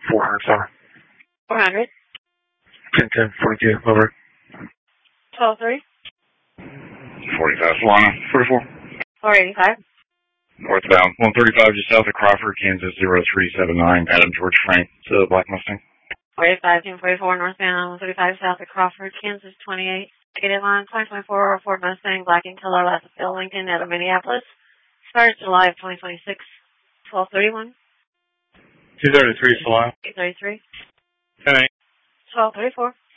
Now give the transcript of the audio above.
400. 400. 10-10-42, over. 12-3. 45, Solana, 44. 485. Northbound, 135 just south of Crawford, Kansas, 0379, Adam George Frank, to Black Mustang. 485, Team 44, northbound, 135 south of Crawford, Kansas, 28. Gated line, 2024, Ford Mustang, Black and Color, last of Bill Lincoln, out of Minneapolis. Started July of 2026, 1231. 233, Solana. 833. 10-8. 1234.